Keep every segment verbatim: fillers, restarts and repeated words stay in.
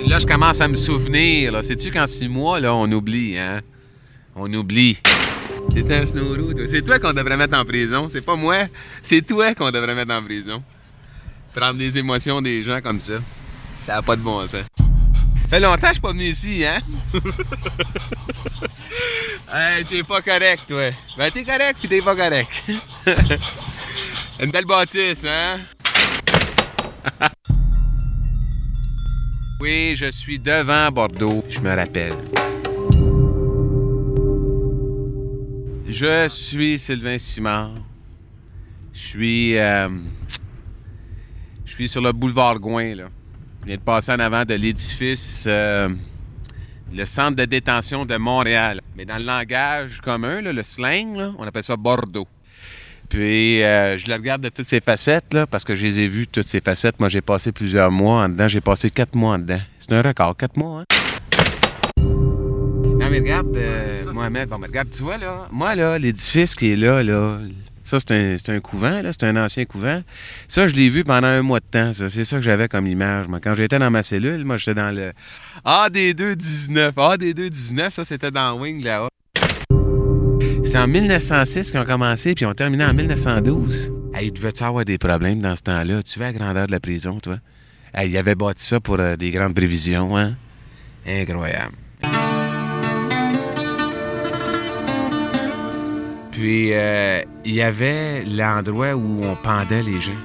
Là, je commence à me souvenir. Là. Sais-tu qu'en six mois, là, on oublie, hein? On oublie. C'est un snowroot, toi. C'est toi qu'on devrait mettre en prison. C'est pas moi. C'est toi qu'on devrait mettre en prison. Prendre des émotions des gens comme ça. Ça n'a pas de bon sens. Ça fait longtemps que je suis pas venu ici, hein? Hey, t'es pas correct, toi. Ben, t'es correct, puis t'es pas correct. Une belle bâtisse, hein? Oui, je suis devant Bordeaux, je me rappelle. Je suis Sylvain Simard. Je suis... Euh, je suis sur le boulevard Gouin, là. Je viens de passer en avant de l'édifice, euh, le centre de détention de Montréal. Mais dans le langage commun, là, le slang, là, on appelle ça Bordeaux. Puis, euh, je le regarde de toutes ses facettes, là, parce que je les ai vues, toutes ces facettes. Moi, j'ai passé plusieurs mois en dedans. J'ai passé quatre mois en dedans. C'est un record, quatre mois, hein? Non, mais regarde, euh, Mohamed, bon, mais regarde, tu vois, là, moi, là, l'édifice qui est là, là, ça, c'est un, c'est un couvent, là, c'est un ancien couvent. Ça, je l'ai vu pendant un mois de temps, ça. C'est ça que j'avais comme image. Moi, quand j'étais dans ma cellule, moi, j'étais dans le A D deux dix-neuf. A D deux dix-neuf, ça, c'était dans Wing, là-haut. C'est en mille neuf cent six qu'ils ont commencé, puis ils ont terminé en mille neuf cent douze. Hey, devait-tu avoir des problèmes dans ce temps-là? Tu vois la grandeur de la prison, toi? Hey, ils avaient bâti ça pour euh, des grandes prévisions, hein? Incroyable. Puis, euh, il y avait l'endroit où on pendait les gens.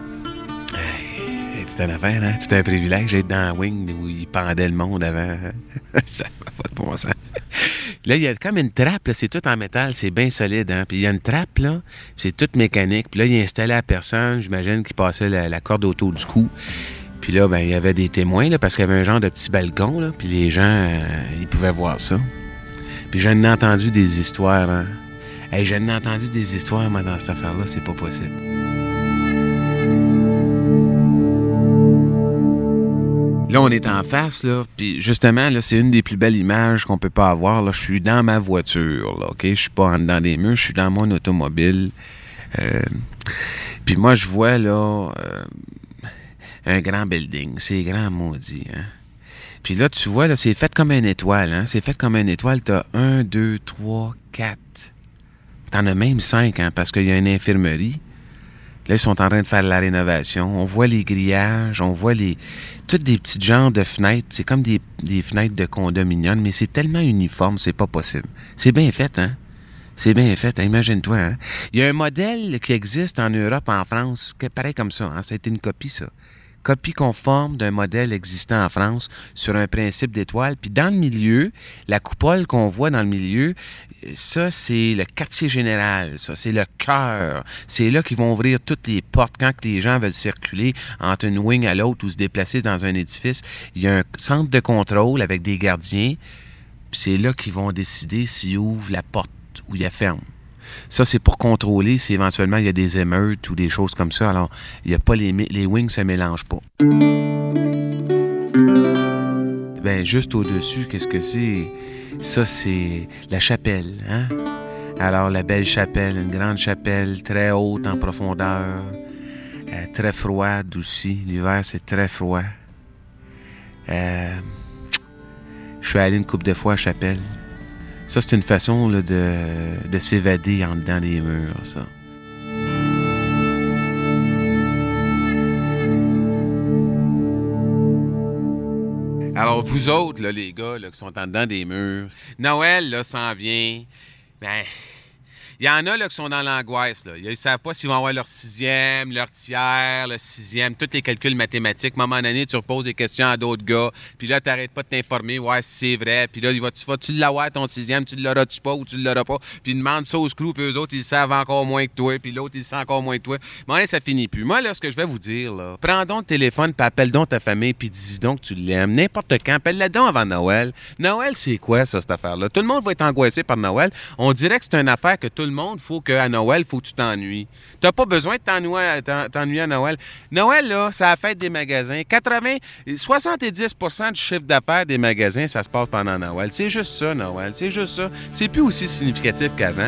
Hey, c'était une affaire, hein? C'était un privilège d'être dans Wing où ils pendaient le monde avant. Ça n'a pas de bon sens. Là, il y a comme une trappe, là, c'est tout en métal, c'est bien solide, hein? Puis il y a une trappe, là, c'est toute mécanique. Puis là, il a installé la personne, j'imagine, qui passait la, la corde autour du cou. Puis là, ben, il y avait des témoins, là, parce qu'il y avait un genre de petit balcon, là, puis les gens, euh, ils pouvaient voir ça. Puis j'en ai entendu des histoires, hein? Hey, j'en ai entendu des histoires, moi, dans cette affaire-là, c'est pas possible. Là, on est en face, là, puis justement, là, c'est une des plus belles images qu'on peut pas avoir, là. Je suis dans ma voiture, là, OK? Je suis pas en dedans des murs, je suis dans mon automobile. Euh, puis moi, je vois, là, euh, un grand building. C'est grand, maudit, hein? Puis là, tu vois, là, c'est fait comme une étoile, hein? C'est fait comme une étoile. T'as un, deux, trois, quatre. T'en as même cinq, hein? Parce qu'il y a une infirmerie. Là, ils sont en train de faire la rénovation. On voit les grillages, on voit les toutes des petits genres de fenêtres. C'est comme des, des fenêtres de condominium, mais c'est tellement uniforme, c'est pas possible. C'est bien fait, hein? C'est bien fait, hein? Imagine-toi, hein? Il y a un modèle qui existe en Europe, en France, qui est pareil comme ça, hein? Ça a été une copie, ça. Copie conforme d'un modèle existant en France sur un principe d'étoile. Puis dans le milieu, la coupole qu'on voit dans le milieu, ça, c'est le quartier général, ça, c'est le cœur. C'est là qu'ils vont ouvrir toutes les portes quand les gens veulent circuler entre une wing à l'autre ou se déplacer dans un édifice. Il y a un centre de contrôle avec des gardiens, puis c'est là qu'ils vont décider s'ils ouvrent la porte ou ils la ferment. Ça, c'est pour contrôler si éventuellement il y a des émeutes ou des choses comme ça. Alors, il y a pas les, les wings, ça ne mélange pas. Bien, juste au-dessus, qu'est-ce que c'est? Ça, c'est la chapelle, hein? Alors, la belle chapelle, une grande chapelle, très haute en profondeur, euh, très froide aussi. L'hiver, c'est très froid. Euh, je suis allé une couple de fois à chapelle. Ça, c'est une façon là, de, de s'évader en dedans des murs, ça. Alors, vous autres, là, les gars là, qui sont en dedans des murs, Noël, là, s'en vient. Ben, il y en a là, qui sont dans l'angoisse. Là. Ils ne savent pas s'ils vont avoir leur sixième, leur tiers, le sixième, tous les calculs mathématiques. À un moment donné, tu reposes des questions à d'autres gars. Puis là, tu n'arrêtes pas de t'informer. Ouais, si c'est vrai. Puis là, vas-tu vas-tu l'avoir ton sixième? Tu l'auras-tu pas ou tu l'auras pas? Puis ils demandent ça aux screws. Puis eux autres, ils le savent encore moins que toi. Puis l'autre, il le sait encore moins que toi. Mais là, ça finit plus. Moi, là, ce que je vais vous dire, là, prends donc le téléphone, puis appelle donc ta famille, puis dis donc que tu l'aimes. N'importe quand. Appelle-la donc avant Noël. Noël, c'est quoi, ça, cette affaire-là? Tout le monde va être angoissé par Noël. On dirait que c'est une affaire que tout le monde, faut qu'à Noël, il faut que tu t'ennuies. T'as pas besoin de t'ennuyer, t'ennuyer à Noël. Noël, là, c'est la fête des magasins. quatre-vingts, soixante-dix pour cent du chiffre d'affaires des magasins, ça se passe pendant Noël. C'est juste ça, Noël. C'est juste ça. C'est plus aussi significatif qu'avant.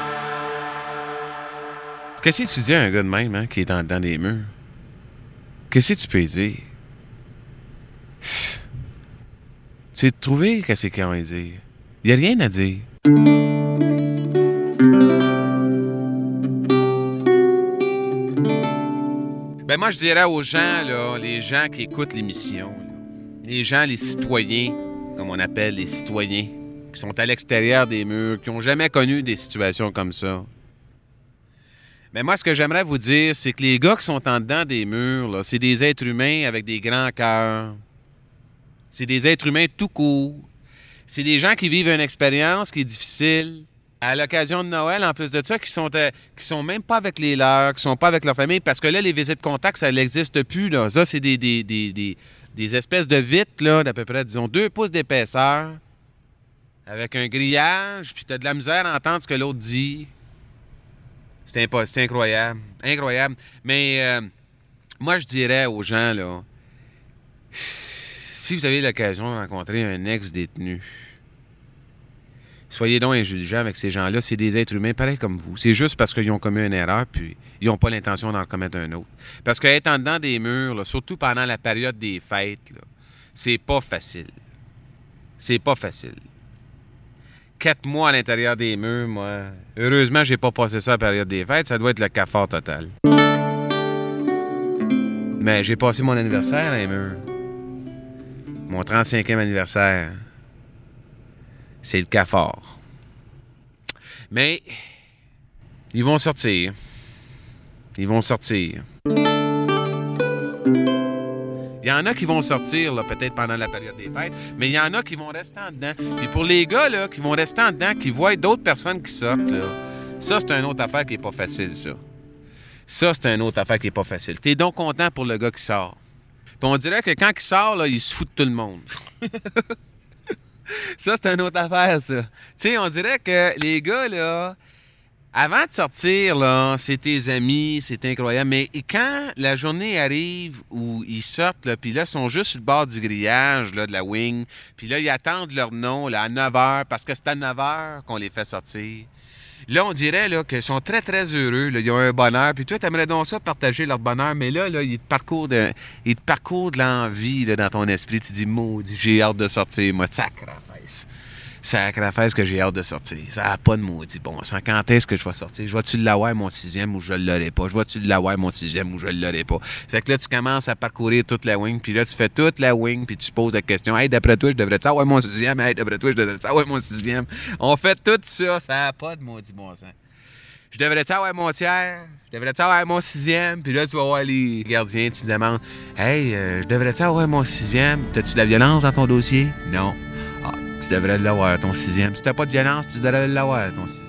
Qu'est-ce que tu dis à un gars de même, hein, qui est en dedans des murs? qu'est-ce que tu peux dire? C'est de trouver qu'est-ce qu'ils ont à dire. Il n'y a rien à dire. Ben moi, je dirais aux gens, là, les gens qui écoutent l'émission, là, les gens, les citoyens, comme on appelle les citoyens, qui sont à l'extérieur des murs, qui n'ont jamais connu des situations comme ça. Mais moi, ce que j'aimerais vous dire, c'est que les gars qui sont en dedans des murs, là, c'est des êtres humains avec des grands cœurs. C'est des êtres humains tout court. C'est des gens qui vivent une expérience qui est difficile. À l'occasion de Noël, en plus de ça, qui sont, euh, qui sont même pas avec les leurs, qui sont pas avec leur famille, parce que là, les visites contact, ça n'existe plus, là. Ça, c'est des, des, des, des, des espèces de vitres, là, d'à peu près, disons, deux pouces d'épaisseur, avec un grillage, puis t'as de la misère à entendre ce que l'autre dit. C'est impo- c'est incroyable. Incroyable. Mais euh, moi, je dirais aux gens, là, si vous avez l'occasion de rencontrer un ex-détenu, soyez donc indulgents avec ces gens-là. C'est des êtres humains pareils comme vous. C'est juste parce qu'ils ont commis une erreur, puis ils n'ont pas l'intention d'en commettre un autre. Parce qu'être en dedans des murs, là, surtout pendant la période des fêtes, là, c'est pas facile. C'est pas facile. Quatre mois à l'intérieur des murs, moi. Heureusement, j'ai pas passé ça à la période des fêtes. Ça doit être le cafard total. Mais j'ai passé mon anniversaire à les murs. Mon trente-cinquième anniversaire. C'est le cafard. Mais ils vont sortir. Ils vont sortir. Il y en a qui vont sortir, là, peut-être pendant la période des fêtes, mais il y en a qui vont rester en dedans. Puis pour les gars, là, qui vont rester en dedans, qui voient d'autres personnes qui sortent, là, ça, c'est une autre affaire qui n'est pas facile, ça. Ça, c'est une autre affaire qui n'est pas facile. T'es donc content pour le gars qui sort. Puis on dirait que quand il sort, là, il se fout de tout le monde. Ça, c'est une autre affaire, ça. Tu sais, on dirait que les gars, là, avant de sortir, là, c'est tes amis, c'est incroyable. Mais quand la journée arrive où ils sortent, là, puis là, ils sont juste sur le bord du grillage, là, de la wing, puis là, ils attendent leur nom, là, à neuf heures, parce que c'est à neuf heures qu'on les fait sortir. Là, on dirait, là, qu'ils sont très, très heureux, là, ils ont un bonheur. Puis toi, t'aimerais donc ça, partager leur bonheur, mais là, là, ils te parcourent de, ils te parcourent de l'envie, là, dans ton esprit. Tu dis, maudit, j'ai hâte de sortir, moi, sacrafesse. Sacrafesse que j'ai hâte de sortir. Ça n'a pas de maudit bon sens. Quand est-ce que je vais sortir? Je vais-tu l'avoir, mon sixième, ou je ne l'aurai pas? Je vais-tu l'avoir, mon sixième, ou je ne l'aurai pas? Fait que là, tu commences à parcourir toute la wing, puis là, tu fais toute la wing, puis tu poses la question, « Hey, d'après toi, je devrais-tu avoir mon sixième? Hey, d'après toi, je devrais-tu avoir mon sixième? » On fait tout ça. Ça n'a pas de maudit bon sens. Je devrais-tu avoir mon tiers? Je devrais-tu avoir mon sixième? Puis là, tu vas voir les gardiens, tu te demandes, « Hey, euh, je devrais-tu avoir mon sixième? T'as-tu de la violence dans ton dossier? » Non. Ah, tu devrais l'avoir, ton sixième. Si t'as pas de violence, tu devrais l'avoir, ton sixième.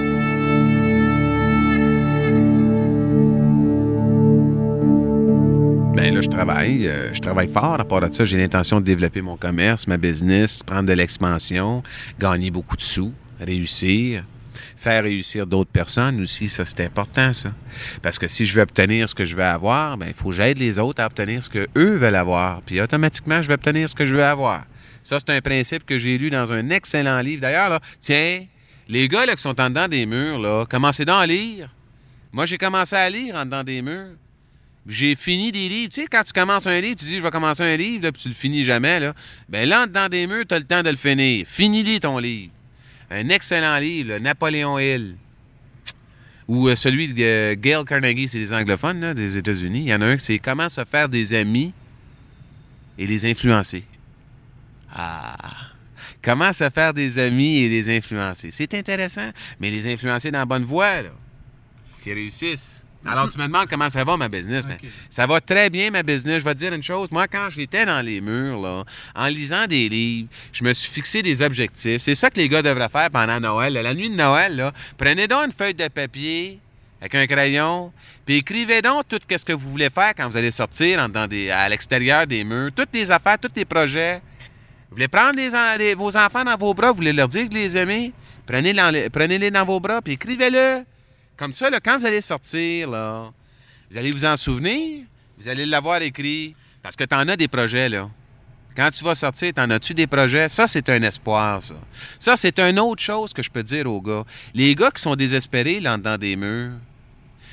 Ben là, je travaille. Euh, je travaille fort. À part de ça, j'ai l'intention de développer mon commerce, ma business, prendre de l'expansion, gagner beaucoup de sous, réussir. Faire réussir d'autres personnes aussi, ça, c'est important, ça. Parce que si je veux obtenir ce que je veux avoir, ben il faut que j'aide les autres à obtenir ce qu'eux veulent avoir. Puis automatiquement, je vais obtenir ce que je veux avoir. Ça, c'est un principe que j'ai lu dans un excellent livre. D'ailleurs, là, tiens, les gars là, qui sont en dedans des murs, là, commencez donc à lire. Moi, j'ai commencé à lire en dedans des murs. J'ai fini des livres. Tu sais, quand tu commences un livre, tu dis, je vais commencer un livre, là, puis tu le finis jamais, là. Bien là, en dedans des murs, tu as le temps de le finir. Finis-le ton livre. Un excellent livre, là, Napoléon Hill. Ou euh, celui de euh, Gail Carnegie, c'est des anglophones là, des États-Unis. Il y en a un, c'est Comment se faire des amis et les influencer. Ah! Comment se faire des amis et les influencer. C'est intéressant, mais les influencer dans la bonne voie, là. Qui réussissent. Alors, tu me demandes comment ça va, ma business. Okay. Ça va très bien, ma business. Je vais te dire une chose. Moi, quand j'étais dans les murs, là, en lisant des livres, je me suis fixé des objectifs. C'est ça que les gars devraient faire pendant Noël. La nuit de Noël, là, prenez donc une feuille de papier avec un crayon, puis écrivez donc tout ce que vous voulez faire quand vous allez sortir dans des, à l'extérieur des murs. Toutes les affaires, tous les projets. Vous voulez prendre les, les, vos enfants dans vos bras, vous voulez leur dire que vous les aimez, prenez-les prenez dans vos bras, puis écrivez-le. Comme ça, là, quand vous allez sortir, là, vous allez vous en souvenir, vous allez l'avoir écrit, parce que tu en as des projets, là. Quand tu vas sortir, t'en as-tu des projets? Ça, c'est un espoir, ça. Ça, c'est une autre chose que je peux dire aux gars. Les gars qui sont désespérés, là, dans des murs,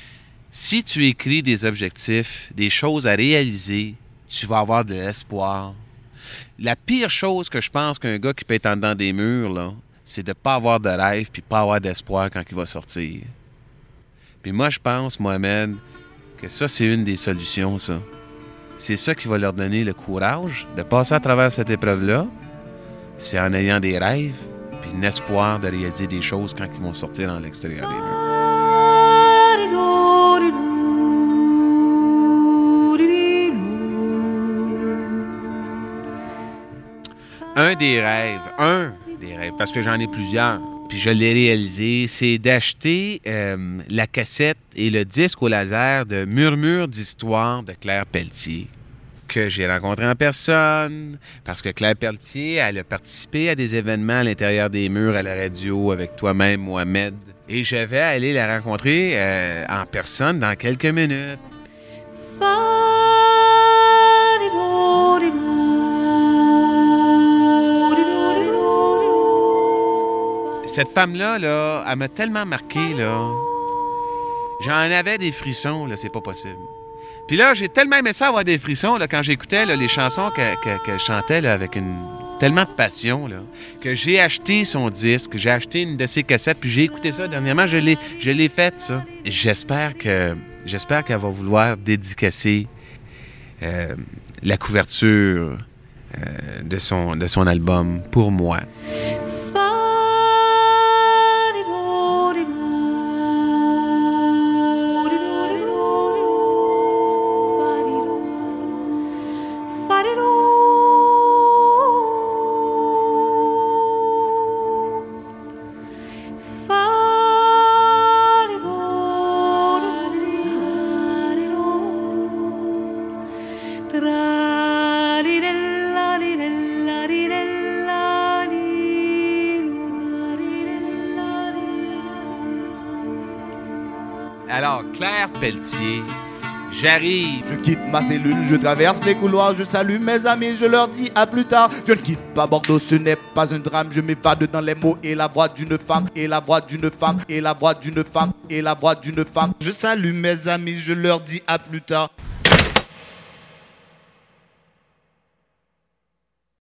Si tu écris des objectifs, des choses à réaliser, tu vas avoir de l'espoir. La pire chose que je pense qu'un gars qui peut être en dedans des murs, là, c'est de ne pas avoir de rêve puis pas avoir d'espoir quand il va sortir. Puis moi, je pense, Mohamed, que ça, c'est une des solutions, ça. C'est ça qui va leur donner le courage de passer à travers cette épreuve-là. C'est en ayant des rêves puis un espoir de réaliser des choses quand ils vont sortir dans l'extérieur des murs. Un des rêves, un des rêves, parce que j'en ai plusieurs, puis je l'ai réalisé, c'est d'acheter euh, la cassette et le disque au laser de Murmure d'histoire de Claire Pelletier, que j'ai rencontré en personne, parce que Claire Pelletier, elle a participé à des événements à l'intérieur des murs à la radio avec toi-même, Mohamed, et je vais aller la rencontrer euh, en personne dans quelques minutes. Cette femme-là, là, elle m'a tellement marqué, là. J'en avais des frissons, là, c'est pas possible. Puis là, j'ai tellement aimé ça avoir des frissons, là, quand j'écoutais là, les chansons qu'elle que, que chantait là, avec une tellement de passion, là, que j'ai acheté son disque, j'ai acheté une de ses cassettes, puis j'ai écouté ça dernièrement, je l'ai, je l'ai fait, ça. J'espère que, j'espère qu'elle va vouloir dédicacer euh, la couverture euh, de son, de son album pour moi. Alors, Claire Pelletier, j'arrive. Je quitte ma cellule, je traverse les couloirs, je salue mes amis, je leur dis à plus tard. Je ne quitte pas Bordeaux, ce n'est pas un drame, je m'évade dans les mots et la voix d'une femme, et la voix d'une femme, et la voix d'une femme, et la voix d'une femme. Je salue mes amis, je leur dis à plus tard.